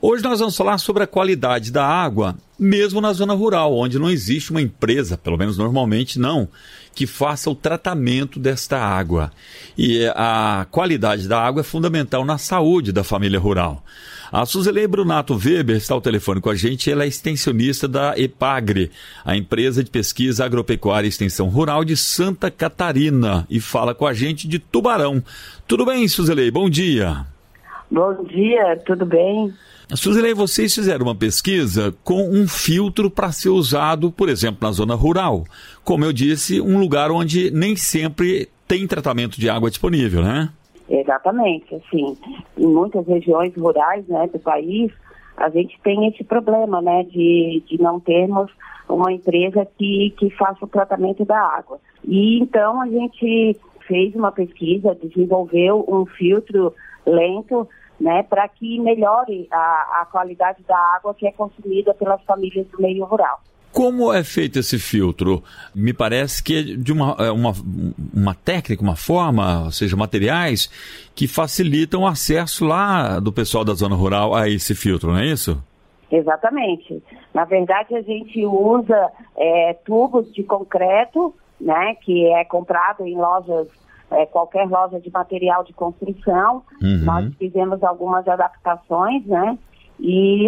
Hoje nós vamos falar sobre a qualidade da água, mesmo na zona rural, onde não existe uma empresa, pelo menos normalmente não, que faça o tratamento desta água. E a qualidade da água é fundamental na saúde da família rural. A Suzilei Brunato Weber está ao telefone com a gente, ela é extensionista da EPAGRE, a empresa de pesquisa agropecuária e extensão rural de Santa Catarina, e fala com a gente de Tubarão. Tudo bem, Suzilei? Bom dia. Bom dia, tudo bem? Suzilei, vocês fizeram uma pesquisa com um filtro para ser usado, por exemplo, na zona rural. Como eu disse, um lugar onde nem sempre tem tratamento de água disponível, né? Exatamente, assim, em muitas regiões rurais, né, do país, a gente tem esse problema, né, de não termos uma empresa que faça o tratamento da água. E então a gente fez uma pesquisa, desenvolveu um filtro lento, né, para que melhore a qualidade da água que é consumida pelas famílias do meio rural. Como é feito esse filtro? Me parece que é de uma técnica, uma forma, ou seja, materiais que facilitam o acesso lá do pessoal da zona rural a esse filtro, não é isso? Exatamente. Na verdade, a gente usa tubos de concreto, né, que é comprado em lojas, qualquer loja de material de construção. Uhum. Nós fizemos algumas adaptações, né? E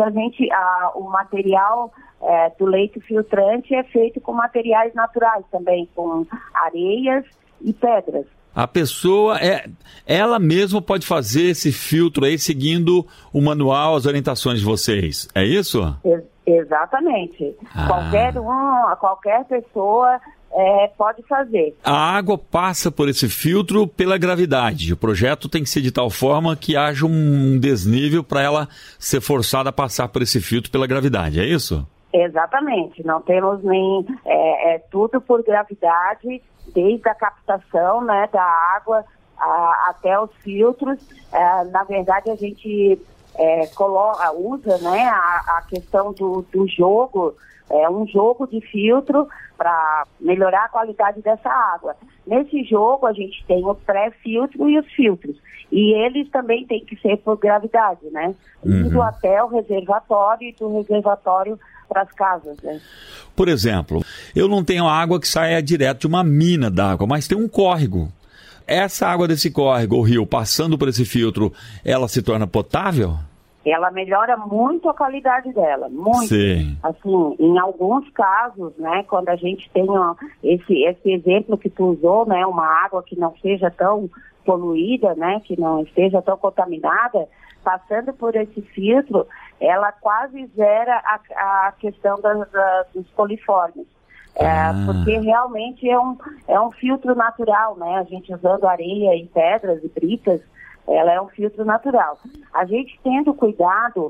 o material do leito filtrante é feito com materiais naturais também, com areias e pedras. A pessoa, ela mesma pode fazer esse filtro aí seguindo o manual, as orientações de vocês, é isso? Exatamente. Qualquer pessoa pode fazer. A água passa por esse filtro pela gravidade. O projeto tem que ser de tal forma que haja um desnível para ela ser forçada a passar por esse filtro pela gravidade, é isso? Exatamente. Não temos nem... É tudo por gravidade, desde a captação, né, da água até os filtros. Na verdade, a gente usa, né, a questão do jogo, um jogo de filtro para melhorar a qualidade dessa água. Nesse jogo a gente tem o pré-filtro e os filtros. E eles também têm que ser por gravidade, né? Indo até o reservatório e do reservatório para as casas, né? Por exemplo, eu não tenho água que saia direto de uma mina d'água, mas tem um córrego. Essa água desse córrego, ou rio, passando por esse filtro, ela se torna potável? Ela melhora muito a qualidade dela, muito. Sim. Assim, em alguns casos, né, quando a gente tem esse exemplo que tu usou, né, uma água que não seja tão poluída, né, que não esteja tão contaminada, passando por esse filtro, ela quase zera a questão dos coliformes. Porque realmente é um filtro natural, né, a gente usando areia e pedras e britas, ela é um filtro natural. A gente tendo cuidado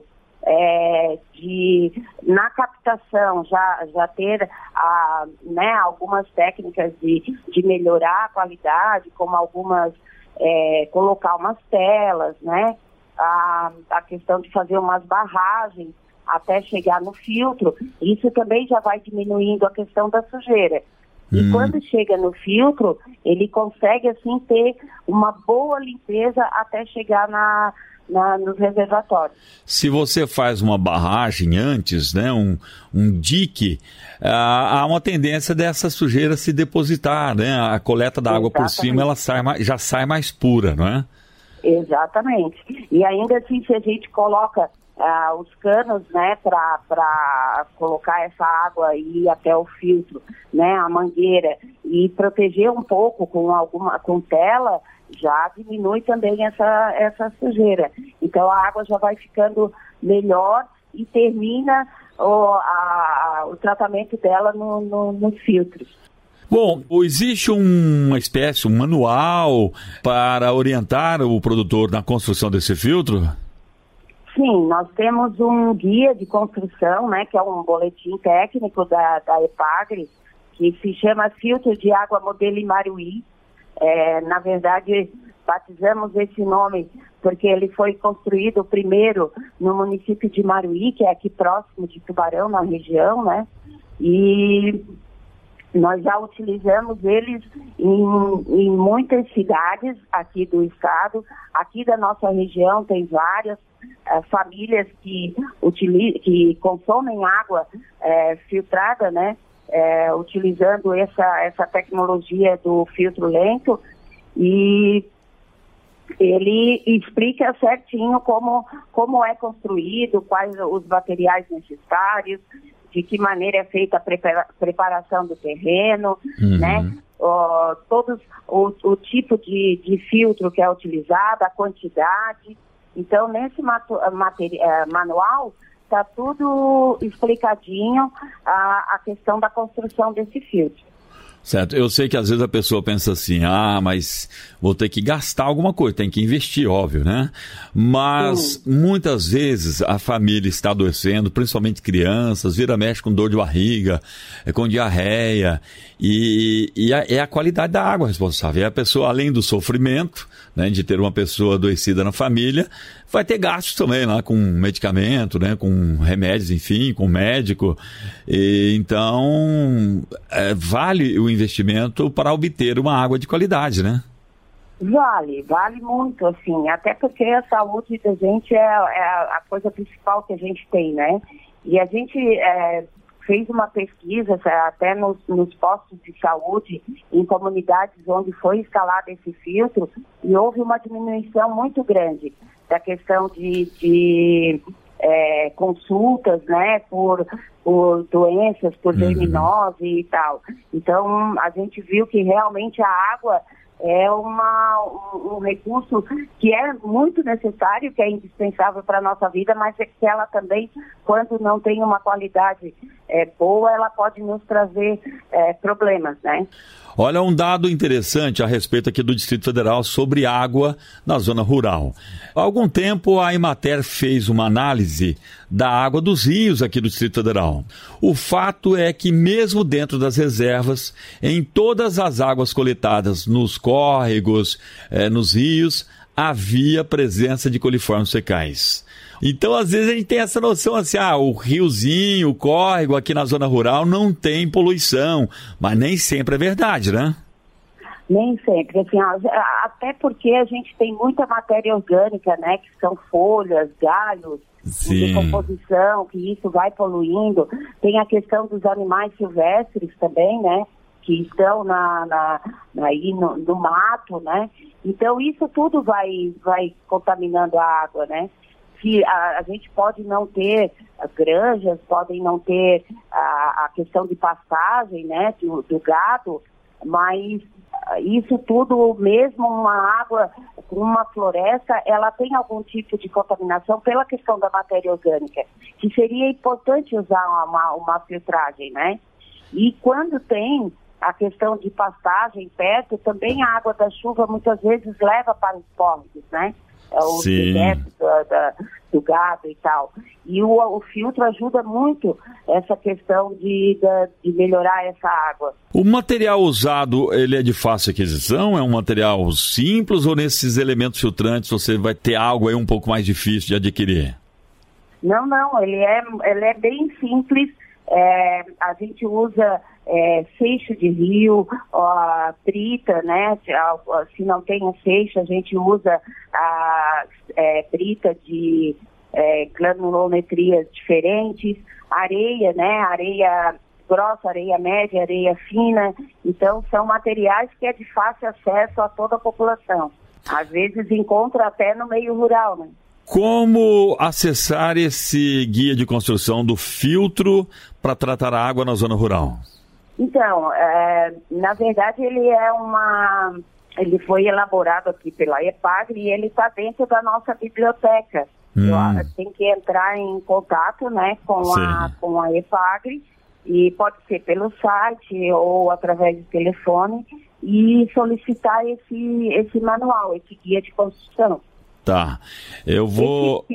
na captação, já ter né, algumas técnicas de melhorar a qualidade, como algumas, colocar umas telas, né, a questão de fazer umas barragens até chegar no filtro, isso também já vai diminuindo a questão da sujeira. E quando chega no filtro, ele consegue, assim, ter uma boa limpeza até chegar nos reservatórios. Se você faz uma barragem antes, né, um dique, há uma tendência dessa sujeira se depositar, né? A coleta da água por cima, ela já sai mais pura, não é? Exatamente. E ainda assim, se a gente coloca os canos, né, para colocar essa água e ir até o filtro, né, a mangueira, e proteger um pouco com tela, já diminui também essa sujeira. Então a água já vai ficando melhor e termina o tratamento dela nos filtros. Bom, existe uma espécie, um manual para orientar o produtor na construção desse filtro? Sim, nós temos um guia de construção, né, que é um boletim técnico da EPAGRE, que se chama Filtro de Água Modelo Imaruí. Na verdade, batizamos esse nome porque ele foi construído primeiro no município de Imaruí, que é aqui próximo de Tubarão, na região, né? E Nós já utilizamos eles em muitas cidades aqui do estado. Aqui da nossa região tem várias famílias que consomem água filtrada, né? Utilizando essa tecnologia do filtro lento, e ele explica certinho como é construído, quais os materiais necessários, de que maneira é feita a preparação do terreno, né? Todos o tipo de filtro que é utilizado, a quantidade. Então, nesse manual está tudo explicadinho, a questão da construção desse filtro. Certo, eu sei que às vezes a pessoa pensa assim, mas vou ter que gastar alguma coisa, tem que investir, óbvio, né? Mas muitas vezes a família está adoecendo, principalmente crianças, mexe com dor de barriga, com diarreia, e é a qualidade da água responsável. E a pessoa, além do sofrimento, né, de ter uma pessoa adoecida na família, vai ter gastos também lá com medicamento, né, com remédios, enfim, com médico. Então, vale o investimento para obter uma água de qualidade, né? Vale muito, assim, até porque a saúde da gente é a coisa principal que a gente tem, né? E a gente fez uma pesquisa até nos postos de saúde, em comunidades onde foi instalado esse filtro, e houve uma diminuição muito grande da questão de consultas, né, por doenças, por verminose e tal. Então, a gente viu que realmente a água é um recurso que é muito necessário, que é indispensável para a nossa vida, mas é que ela também, quando não tem uma qualidade boa, ela pode nos trazer problemas, né? Olha, um dado interessante a respeito aqui do Distrito Federal sobre água na zona rural. Há algum tempo a Emater fez uma análise da água dos rios aqui do Distrito Federal. O fato é que mesmo dentro das reservas, em todas as águas coletadas nos córregos, nos rios, havia presença de coliformes fecais. Então, às vezes, a gente tem essa noção assim, o riozinho, o córrego aqui na zona rural não tem poluição, mas nem sempre é verdade, né? Nem sempre, assim, até porque a gente tem muita matéria orgânica, né, que são folhas, galhos, de decomposição, que isso vai poluindo. Tem a questão dos animais silvestres também, né, que estão aí no mato, né? Então, isso tudo vai contaminando a água, né? Que a gente pode não ter granjas, podem não ter a questão de pastagem, né, do gado, mas isso tudo, mesmo uma água com uma floresta, ela tem algum tipo de contaminação pela questão da matéria orgânica, que seria importante usar uma filtragem, né? E quando tem a questão de pastagem perto, também a água da chuva muitas vezes leva para os córregos, né? Os dejetos do gado e tal. E o filtro ajuda muito essa questão de melhorar essa água. O material usado, ele é de fácil aquisição? É um material simples, ou nesses elementos filtrantes você vai ter algo aí um pouco mais difícil de adquirir? Não, ele é bem simples. A gente usa seixo de rio, brita, né? Se não tem um seixo, a gente usa a brita de granulometrias diferentes, areia, né? Areia grossa, areia média, areia fina. Então, são materiais que é de fácil acesso a toda a população. Às vezes encontra até no meio rural, né? Como acessar esse guia de construção do filtro para tratar a água na zona rural? Então, na verdade ele foi elaborado aqui pela EPAGRE e ele está dentro da nossa biblioteca. Tem que entrar em contato, né, com a EPAGRE, e pode ser pelo site ou através do telefone, e solicitar esse manual, esse guia de construção. Tá, eu vou...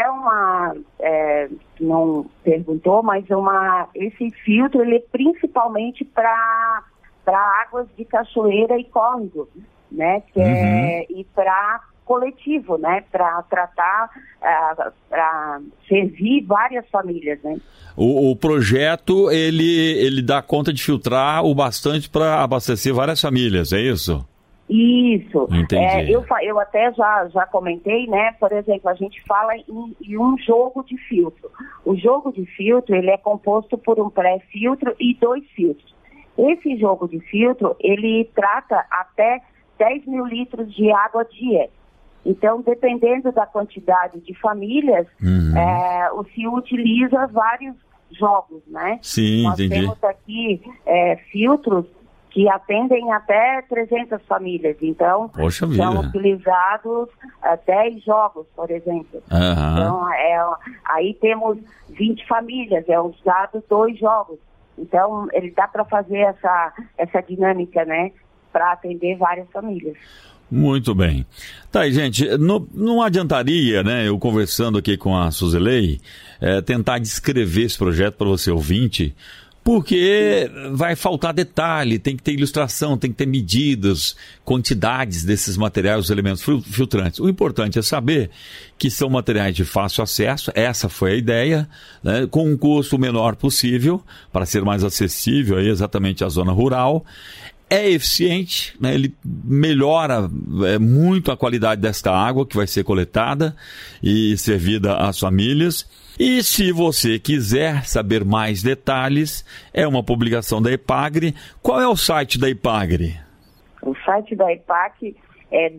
não perguntou, mas esse filtro, ele é principalmente para águas de cachoeira e córrego, né? E para coletivo, né, para tratar, para servir várias famílias, né. O projeto, ele dá conta de filtrar o bastante para abastecer várias famílias, é isso? Isso. Entendi. Eu até já comentei, né? Por exemplo, a gente fala em um jogo de filtro. O jogo de filtro, ele é composto por um pré-filtro e 2 filtros. Esse jogo de filtro, ele trata até 10 mil litros de água dia. Então, dependendo da quantidade de famílias, se utiliza vários jogos, né? Sim, Nós entendi. temos aqui filtros que atendem até 300 famílias. Então, Poxa vida. são utilizados 10 jogos, por exemplo. Então, aí temos 20 famílias, usados 2 jogos. Então, ele dá para fazer essa dinâmica, né, para atender várias famílias. Muito bem. Tá aí, gente, não adiantaria, né, eu conversando aqui com a Suzilei, tentar descrever esse projeto para você ouvinte, porque vai faltar detalhe, tem que ter ilustração, tem que ter medidas, quantidades desses materiais, os elementos filtrantes. O importante é saber que são materiais de fácil acesso, essa foi a ideia, né, com um custo menor possível, para ser mais acessível aí, exatamente à zona rural. É eficiente, né? Ele melhora muito a qualidade desta água que vai ser coletada e servida às famílias. E se você quiser saber mais detalhes, é uma publicação da EPAGRE. Qual é o site da EPAGRE? O site da EPAGRE é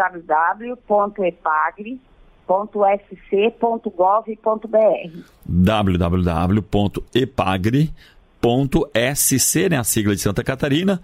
www.epagre.sc.gov.br. www.epagre.sc, né, a sigla de Santa Catarina,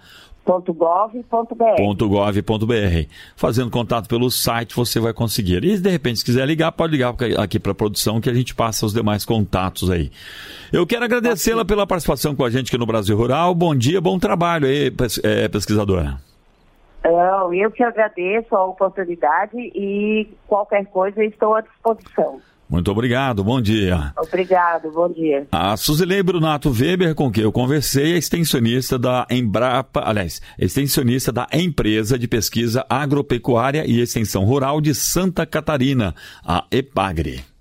.gov.br. Fazendo contato pelo site você vai conseguir. E de repente, se quiser ligar, pode ligar aqui para a produção que a gente passa os demais contatos aí. Eu quero agradecê-la pela participação com a gente aqui no Brasil Rural. Bom dia, bom trabalho aí, pesquisadora. Eu que agradeço a oportunidade e qualquer coisa estou à disposição. Muito obrigado, bom dia. Obrigado, bom dia. A Suzilei Brunato Weber, com quem eu conversei, é extensionista da Embrapa, extensionista da Empresa de Pesquisa Agropecuária e Extensão Rural de Santa Catarina, a EPAGRE.